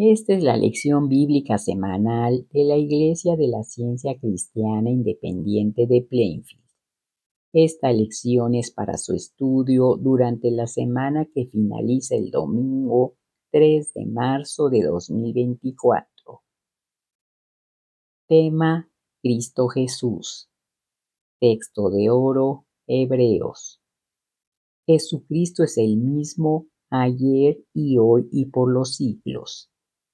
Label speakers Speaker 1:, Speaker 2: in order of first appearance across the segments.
Speaker 1: Esta es la lección bíblica semanal de la Iglesia de la Ciencia Cristiana Independiente de Plainfield. Esta lección es para su estudio durante la semana que finaliza el domingo 3 de marzo de 2024. Tema: Cristo Jesús. Texto de oro: Hebreos. Jesucristo es el mismo ayer y hoy y por los siglos.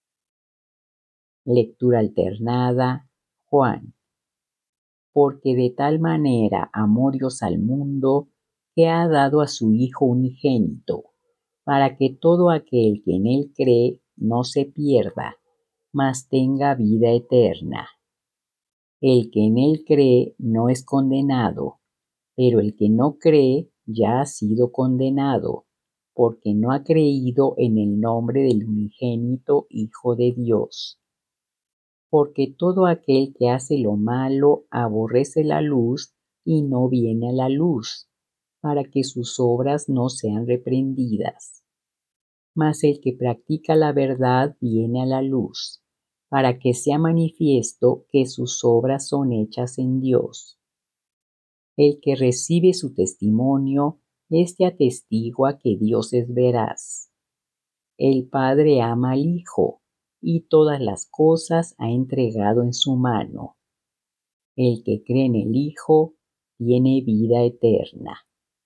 Speaker 1: Lectura alternada: Juan. Porque de tal manera amó Dios al mundo, que ha dado a su Hijo unigénito, para que todo aquel que en él cree no se pierda, mas tenga vida eterna. El que en él cree no es condenado, pero el que no cree ya ha sido condenado, porque no ha creído en el nombre del unigénito Hijo de Dios. Porque todo aquel que hace lo malo aborrece la luz y no viene a la luz, para que sus obras no sean reprendidas. Mas el que practica la verdad viene a la luz, para que sea manifiesto que sus obras son hechas en Dios. El que recibe su testimonio, éste atestigua que Dios es veraz. El Padre ama al Hijo, y todas las cosas ha entregado en su mano. El que cree en el Hijo tiene vida eterna.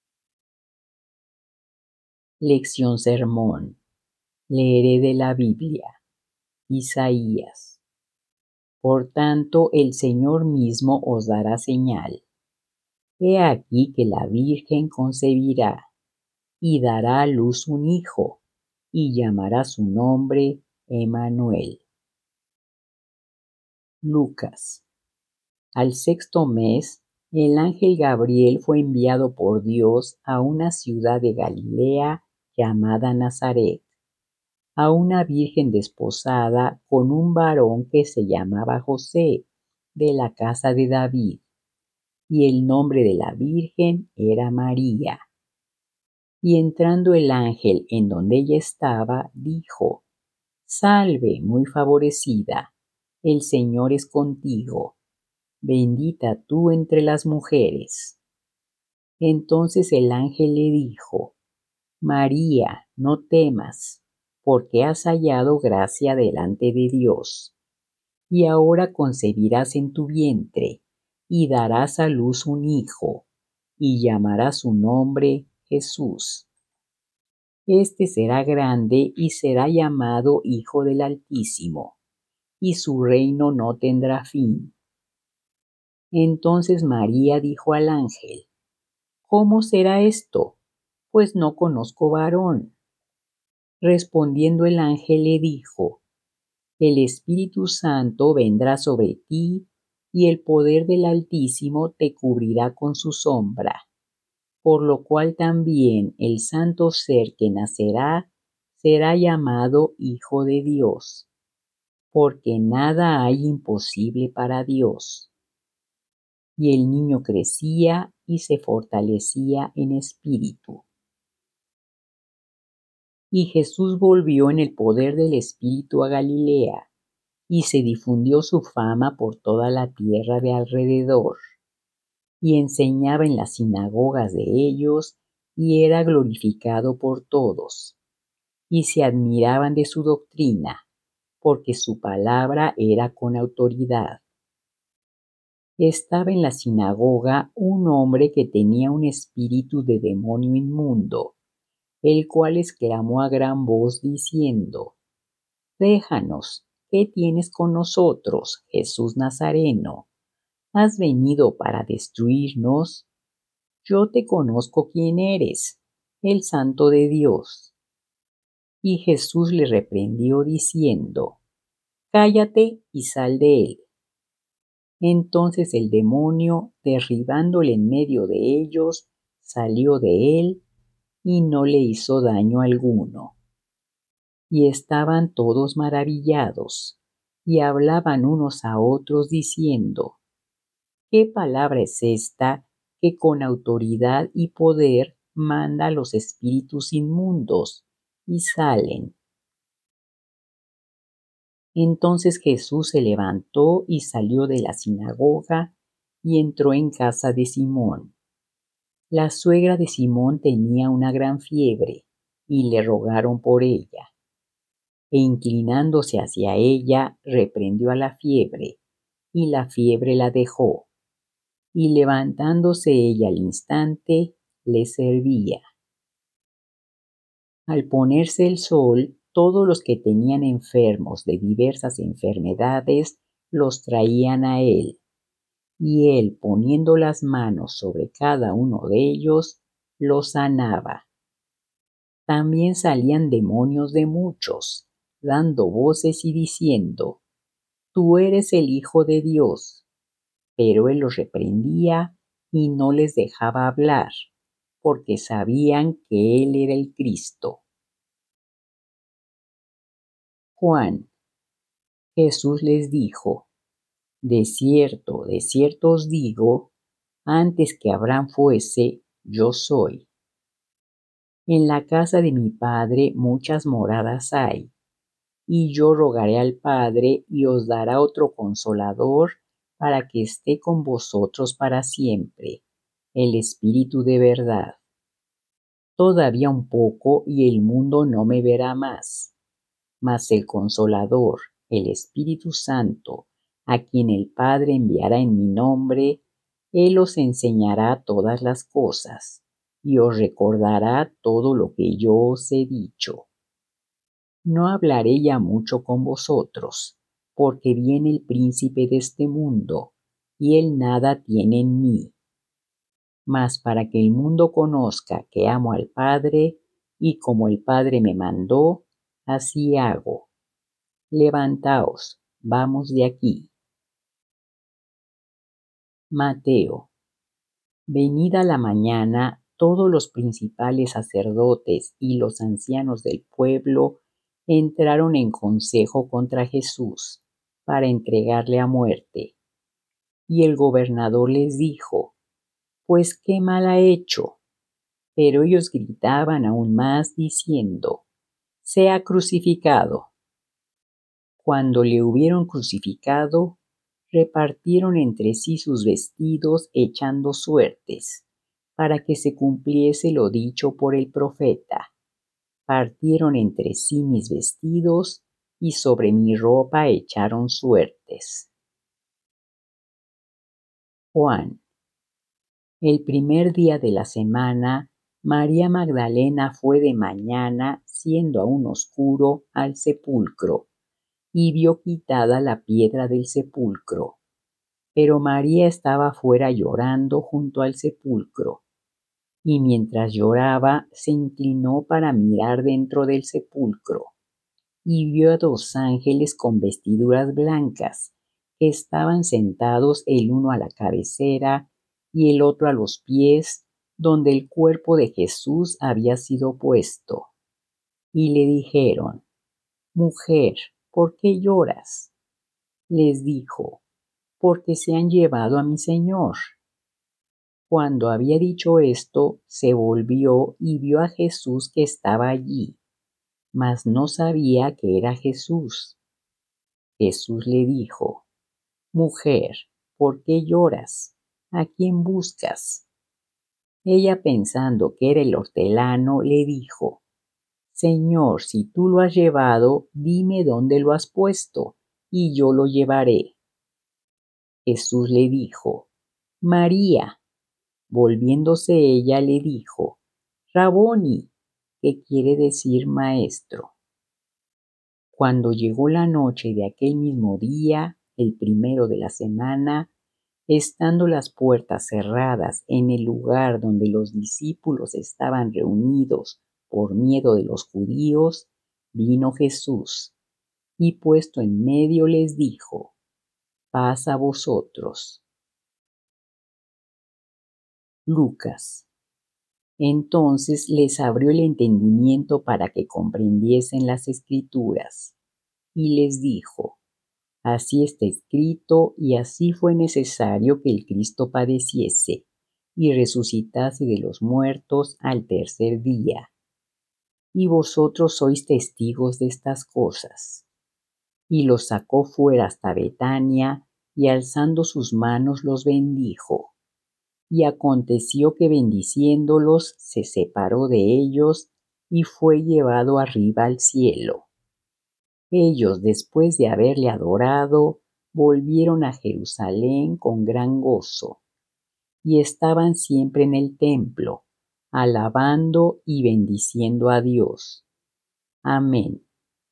Speaker 1: Lección sermón. Leeré de la Biblia. Isaías. Por tanto, el Señor mismo os dará señal. He aquí que la Virgen concebirá, y dará a luz un hijo, y llamará su nombre Emmanuel. Lucas. Al sexto mes, el ángel Gabriel fue enviado por Dios a una ciudad de Galilea llamada Nazaret, a una virgen desposada con un varón que se llamaba José, de la casa de David, y el nombre de la virgen era María. Y entrando el ángel en donde ella estaba, dijo: Salve, muy favorecida, el Señor es contigo. Bendita tú entre las mujeres. Entonces el ángel le dijo: María, no temas, porque has hallado gracia delante de Dios. Y ahora concebirás en tu vientre, y darás a luz un hijo, y llamarás su nombre Jesús. Este será grande y será llamado Hijo del Altísimo, y su reino no tendrá fin. Entonces María dijo al ángel: ¿Cómo será esto? Pues no conozco varón. Respondiendo el ángel le dijo: El Espíritu Santo vendrá sobre ti, y el poder del Altísimo te cubrirá con su sombra, por lo cual también el santo ser que nacerá será llamado Hijo de Dios, porque nada hay imposible para Dios. Y el niño crecía y se fortalecía en espíritu. Y Jesús volvió en el poder del Espíritu a Galilea, y se difundió su fama por toda la tierra de alrededor. Y enseñaba en las sinagogas de ellos, y era glorificado por todos. Y se admiraban de su doctrina, porque su palabra era con autoridad. Estaba en la sinagoga un hombre que tenía un espíritu de demonio inmundo, el cual exclamó a gran voz diciendo: Déjanos, ¿qué tienes con nosotros, Jesús Nazareno? ¿Has venido para destruirnos? Yo te conozco quién eres, el Santo de Dios. Y Jesús le reprendió diciendo: Cállate y sal de él. Entonces el demonio, derribándole en medio de ellos, salió de él y no le hizo daño alguno. Y estaban todos maravillados, y hablaban unos a otros diciendo: ¿Qué palabra es esta que con autoridad y poder manda a los espíritus inmundos, y salen? Entonces Jesús se levantó y salió de la sinagoga y entró en casa de Simón. La suegra de Simón tenía una gran fiebre y le rogaron por ella. E inclinándose hacia ella, reprendió a la fiebre, y la fiebre la dejó. Y levantándose ella al instante, le servía. Al ponerse el sol, todos los que tenían enfermos de diversas enfermedades los traían a él, y él, poniendo las manos sobre cada uno de ellos, los sanaba. También salían demonios de muchos, dando voces y diciendo: Tú eres el Hijo de Dios. Pero él los reprendía y no les dejaba hablar, porque sabían que él era el Cristo. Juan. Jesús les dijo: de cierto os digo, antes que Abraham fuese, yo soy. En la casa de mi Padre muchas moradas hay, y yo rogaré al Padre y os dará otro Consolador para que esté con vosotros para siempre, el Espíritu de verdad. Todavía un poco y el mundo no me verá más, mas el Consolador, el Espíritu Santo, a quien el Padre enviará en mi nombre, Él os enseñará todas las cosas y os recordará todo lo que yo os he dicho. No hablaré ya mucho con vosotros, porque viene el príncipe de este mundo, y él nada tiene en mí. Mas para que el mundo conozca que amo al Padre, y como el Padre me mandó, así hago. Levantaos, vamos de aquí. Mateo. Venida la mañana, todos los principales sacerdotes y los ancianos del pueblo entraron en consejo contra Jesús para entregarle a muerte. Y el gobernador les dijo: Pues qué mal ha hecho. Pero ellos gritaban aún más diciendo: Sea crucificado. Cuando le hubieron crucificado, repartieron entre sí sus vestidos echando suertes, para que se cumpliese lo dicho por el profeta: partieron entre sí mis vestidos, y sobre mi ropa echaron suertes. Juan. El primer día de la semana, María Magdalena fue de mañana, siendo aún oscuro, al sepulcro, y vio quitada la piedra del sepulcro. Pero María estaba fuera llorando junto al sepulcro, y mientras lloraba se inclinó para mirar dentro del sepulcro, y vio a dos ángeles con vestiduras blancas, que estaban sentados el uno a la cabecera y el otro a los pies, donde el cuerpo de Jesús había sido puesto. Y le dijeron: Mujer, ¿por qué lloras? Les dijo: Porque se han llevado a mi Señor. Cuando había dicho esto, se volvió y vio a Jesús que estaba allí, mas no sabía que era Jesús. Jesús le dijo: Mujer, ¿por qué lloras? ¿A quién buscas? Ella, pensando que era el hortelano, le dijo: Señor, si tú lo has llevado, dime dónde lo has puesto, y yo lo llevaré. Jesús le dijo: María. Volviéndose ella le dijo: Raboni, que quiere decir maestro. Cuando llegó la noche de aquel mismo día, el primero de la semana, estando las puertas cerradas en el lugar donde los discípulos estaban reunidos por miedo de los judíos, vino Jesús, y puesto en medio les dijo: Paz a vosotros. Lucas. Entonces les abrió el entendimiento para que comprendiesen las Escrituras, y les dijo: Así está escrito, y así fue necesario que el Cristo padeciese y resucitase de los muertos al tercer día. Y vosotros sois testigos de estas cosas. y los sacó fuera hasta Betania, y alzando sus manos los bendijo. Y aconteció que bendiciéndolos se separó de ellos y fue llevado arriba al cielo. Ellos, después de haberle adorado, volvieron a Jerusalén con gran gozo, y estaban siempre en el templo, alabando y bendiciendo a Dios. Amén.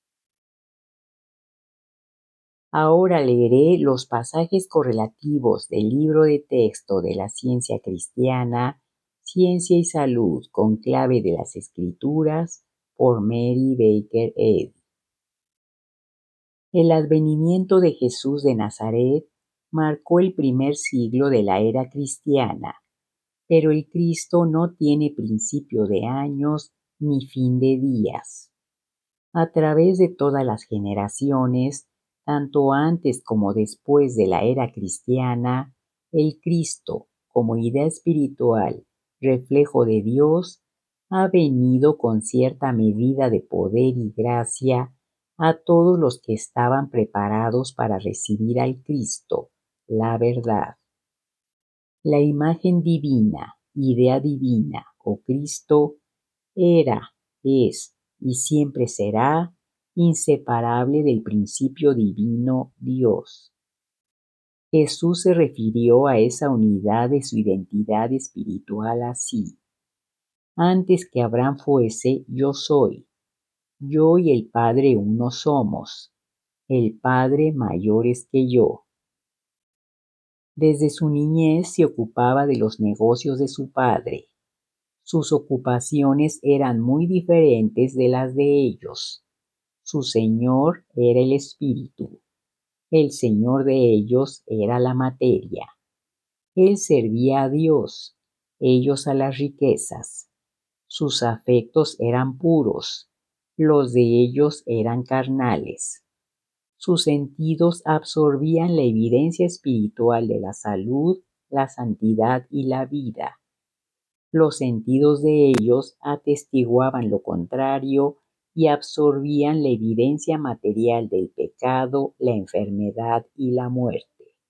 Speaker 1: Ahora leeré los pasajes correlativos del libro de texto de la ciencia cristiana, Ciencia y Salud con clave de las Escrituras, por Mary Baker Eddy. El advenimiento de Jesús de Nazaret marcó el primer siglo de la era cristiana, pero el Cristo no tiene principio de años ni fin de días. A través de todas las generaciones, tanto antes como después de la era cristiana, el Cristo, como idea espiritual, reflejo de Dios, ha venido con cierta medida de poder y gracia a todos los que estaban preparados para recibir al Cristo, la verdad. La imagen divina, idea divina o Cristo era, es y siempre será inseparable del principio divino Dios. Jesús se refirió a esa unidad de su identidad espiritual así: antes que Abraham fuese, yo soy. Yo y el Padre uno somos. El Padre mayor es que yo. Desde su niñez se ocupaba de los negocios de su padre. Sus ocupaciones eran muy diferentes de las de ellos. Su señor era el espíritu. El señor de ellos era la materia. Él servía a Dios, ellos a las riquezas. Sus afectos eran puros, los de ellos eran carnales. Sus sentidos absorbían la evidencia espiritual de la salud, la santidad y la vida. Los sentidos de ellos atestiguaban lo contrario y absorbían la evidencia material del pecado, la enfermedad y la muerte.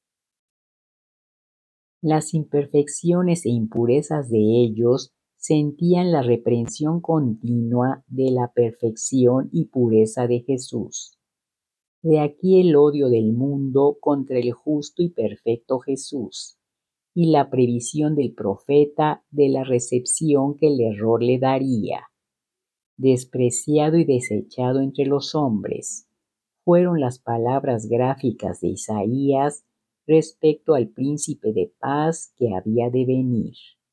Speaker 1: Las imperfecciones e impurezas de ellos sentían la reprensión continua de la perfección y pureza de Jesús. De aquí el odio del mundo contra el justo y perfecto Jesús, y la previsión del profeta de la recepción que el error le daría. Despreciado y desechado entre los hombres, fueron las palabras gráficas de Isaías respecto al príncipe de paz que había de venir.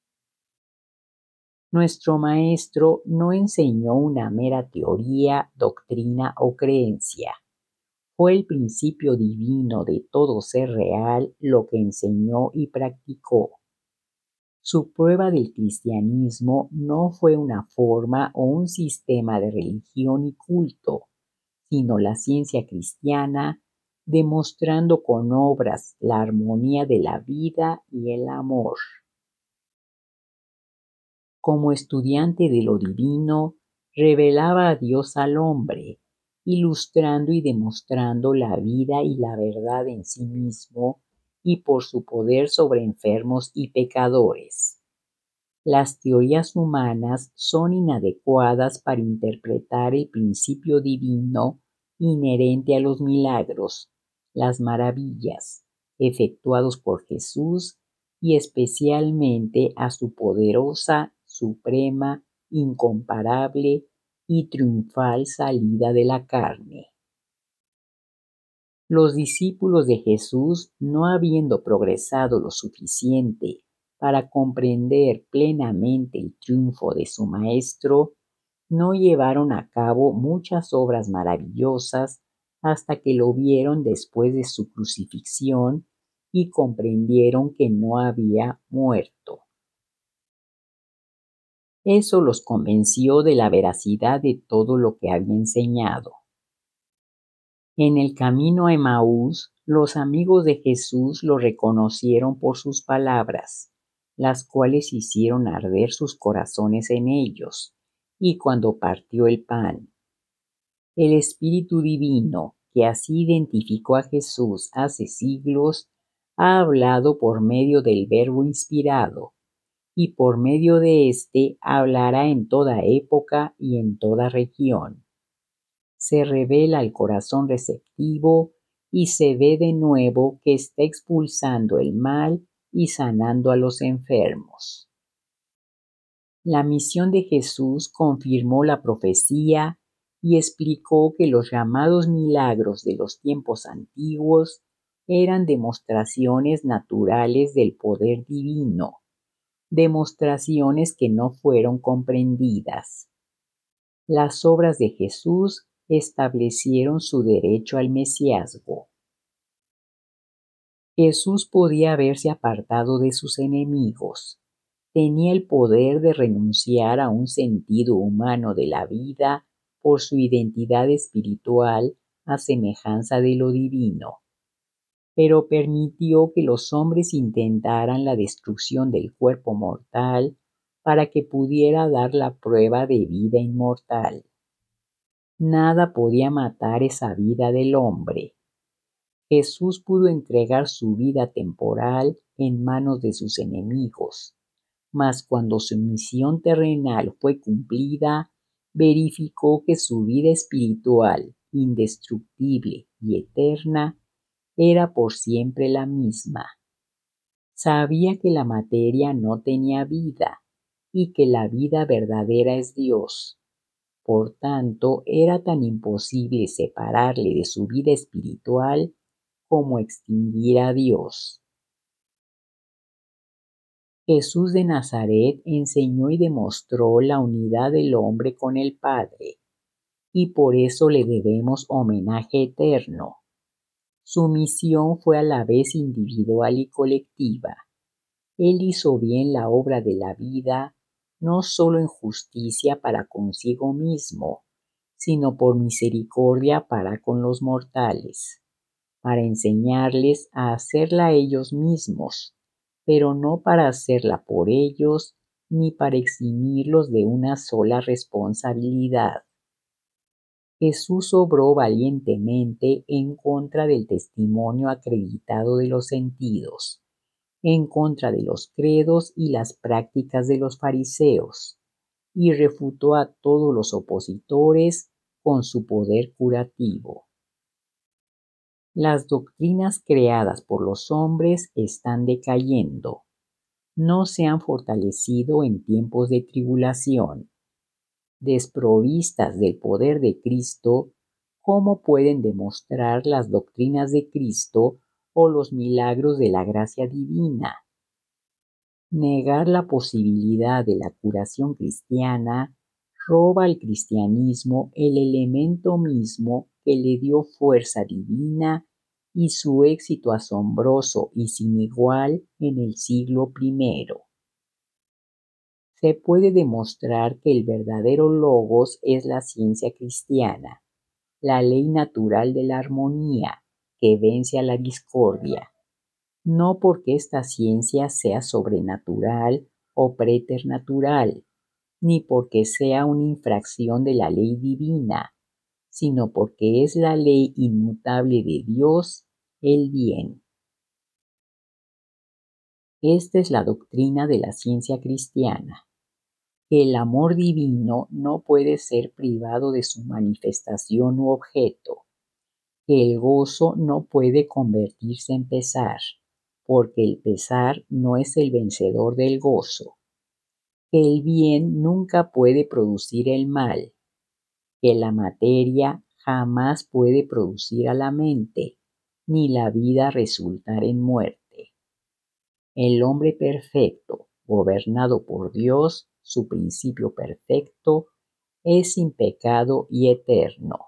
Speaker 1: Nuestro maestro no enseñó una mera teoría, doctrina o creencia. Fue el principio divino de todo ser real lo que enseñó y practicó. Su prueba del cristianismo no fue una forma o un sistema de religión y culto, sino la ciencia cristiana, demostrando con obras la armonía de la vida y el amor. Como estudiante de lo divino, revelaba a Dios al hombre, ilustrando y demostrando la vida y la verdad en sí mismo y por su poder sobre enfermos y pecadores. Las teorías humanas son inadecuadas para interpretar el principio divino inherente a los milagros, las maravillas, efectuados por Jesús y especialmente a su poderosa, suprema, incomparable y triunfal salida de la carne. Los discípulos de Jesús, no habiendo progresado lo suficiente para comprender plenamente el triunfo de su Maestro, no llevaron a cabo muchas obras maravillosas hasta que lo vieron después de su crucifixión y comprendieron que no había muerto. Eso los convenció de la veracidad de todo lo que había enseñado. En el camino a Emaús, los amigos de Jesús lo reconocieron por sus palabras, las cuales hicieron arder sus corazones en ellos, y cuando partió el pan. El Espíritu Divino, que así identificó a Jesús hace siglos, ha hablado por medio del Verbo inspirado, y por medio de éste hablará en toda época y en toda región. Se revela al corazón receptivo y se ve de nuevo que está expulsando el mal y sanando a los enfermos. La misión de Jesús confirmó la profecía y explicó que los llamados milagros de los tiempos antiguos eran demostraciones naturales del poder divino, demostraciones que no fueron comprendidas. Las obras de Jesús establecieron su derecho al mesiazgo. Jesús podía haberse apartado de sus enemigos. Tenía el poder de renunciar a un sentido humano de la vida por su identidad espiritual a semejanza de lo divino, pero permitió que los hombres intentaran la destrucción del cuerpo mortal para que pudiera dar la prueba de vida inmortal. Nada podía matar esa vida del hombre. Jesús pudo entregar su vida temporal en manos de sus enemigos, mas cuando su misión terrenal fue cumplida, verificó que su vida espiritual, indestructible y eterna, era por siempre la misma. Sabía que la materia no tenía vida y que la vida verdadera es Dios. Por tanto, era tan imposible separarle de su vida espiritual como extinguir a Dios. Jesús de Nazaret enseñó y demostró la unidad del hombre con el Padre, y por eso le debemos homenaje eterno. Su misión fue a la vez individual y colectiva. Él hizo bien la obra de la vida, no solo en justicia para consigo mismo, sino por misericordia para con los mortales, para enseñarles a hacerla ellos mismos, pero no para hacerla por ellos, ni para eximirlos de una sola responsabilidad. Jesús obró valientemente en contra del testimonio acreditado de los sentidos, en contra de los credos y las prácticas de los fariseos, y refutó a todos los opositores con su poder curativo. Las doctrinas creadas por los hombres están decayendo. No se han fortalecido en tiempos de tribulación. Desprovistas del poder de Cristo, ¿cómo pueden demostrar las doctrinas de Cristo o los milagros de la gracia divina? Negar la posibilidad de la curación cristiana roba al cristianismo el elemento mismo que le dio fuerza divina y su éxito asombroso y sin igual en el siglo I. Se puede demostrar que el verdadero logos es la ciencia cristiana, la ley natural de la armonía que vence a la discordia, no porque esta ciencia sea sobrenatural o preternatural, ni porque sea una infracción de la ley divina, sino porque es la ley inmutable de Dios, el bien. Esta es la doctrina de la ciencia cristiana, que el amor divino no puede ser privado de su manifestación u objeto, que el gozo no puede convertirse en pesar, porque el pesar no es el vencedor del gozo, que el bien nunca puede producir el mal, que la materia jamás puede producir a la mente, ni la vida resultar en muerte. El hombre perfecto, gobernado por Dios, su principio perfecto, es sin pecado y eterno.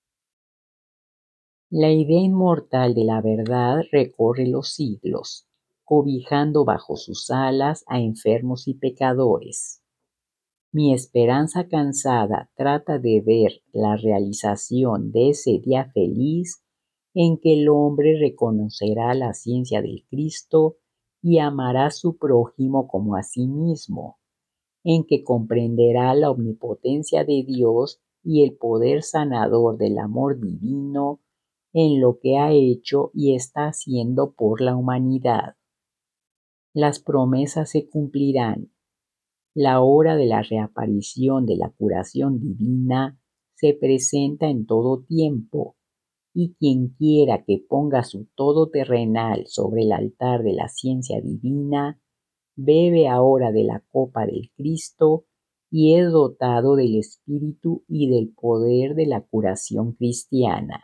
Speaker 1: La idea inmortal de la verdad recorre los siglos, cobijando bajo sus alas a enfermos y pecadores. Mi esperanza cansada trata de ver la realización de ese día feliz en que el hombre reconocerá la ciencia del Cristo y amará a su prójimo como a sí mismo, en que comprenderá la omnipotencia de Dios y el poder sanador del amor divino, en lo que ha hecho y está haciendo por la humanidad. Las promesas se cumplirán. La hora de la reaparición de la curación divina se presenta en todo tiempo, y quien quiera que ponga su todo terrenal sobre el altar de la ciencia divina, bebe ahora de la copa del Cristo y es dotado del espíritu y del poder de la curación cristiana.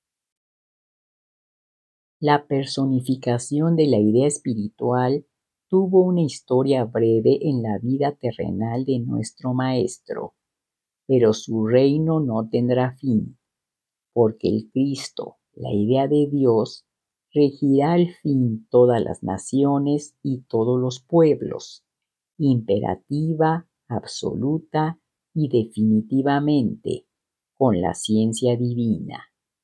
Speaker 1: La personificación de la idea espiritual tuvo una historia breve en la vida terrenal de nuestro Maestro, pero su reino no tendrá fin, porque el Cristo, la idea de Dios, regirá al fin todas las naciones y todos los pueblos, imperativa, absoluta y definitivamente, con la ciencia divina.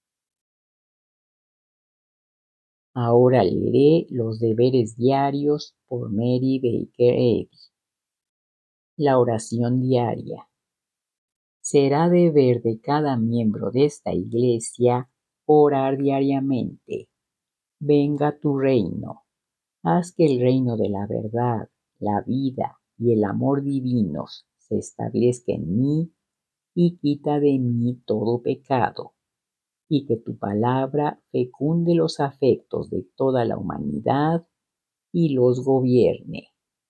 Speaker 1: Ahora leeré los deberes diarios por Mary Baker Eddy. La oración diaria. Será deber de cada miembro de esta iglesia orar diariamente. Venga tu reino. Haz que el reino de la verdad, la vida y el amor divinos se establezca en mí y quita de mí todo pecado, y que tu palabra fecunde los afectos de toda la humanidad y los gobierne.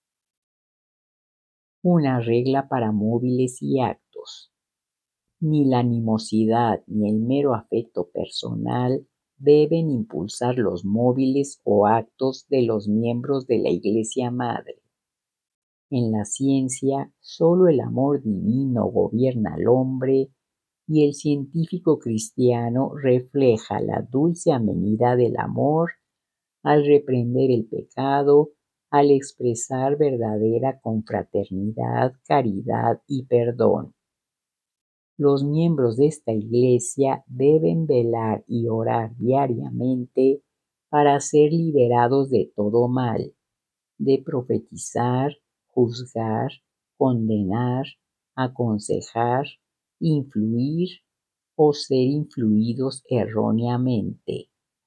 Speaker 1: Una regla para móviles y actos. Ni la animosidad ni el mero afecto personal deben impulsar los móviles o actos de los miembros de la Iglesia Madre. En la ciencia, solo el amor divino gobierna al hombre y el científico cristiano refleja la dulce amenidad del amor al reprender el pecado, al expresar verdadera confraternidad, caridad y perdón. Los miembros de esta iglesia deben velar y orar diariamente para ser liberados de todo mal, de profetizar, juzgar, condenar, aconsejar, influir o ser influidos erróneamente.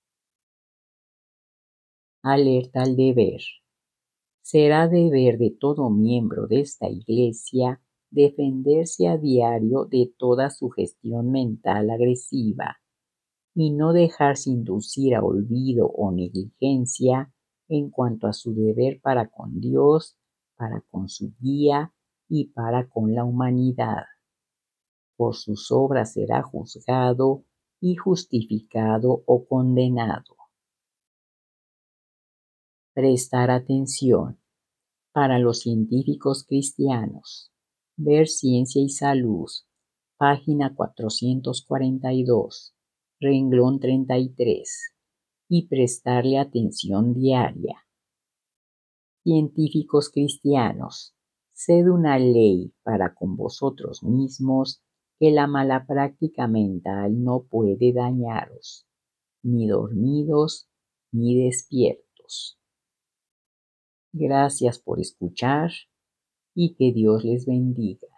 Speaker 1: Alerta al deber. Será deber de todo miembro de esta iglesia defenderse a diario de toda sugestión mental agresiva y no dejarse inducir a olvido o negligencia en cuanto a su deber para con Dios, para con su guía y para con la humanidad. Por sus obras será juzgado y justificado o condenado. Prestar atención. Para los científicos cristianos. Ver Ciencia y Salud, página 442, renglón 33, y prestarle atención diaria. Científicos cristianos, sed una ley para con vosotros mismos que la mala práctica mental no puede dañaros, ni dormidos ni despiertos. Gracias por escuchar y que Dios les bendiga.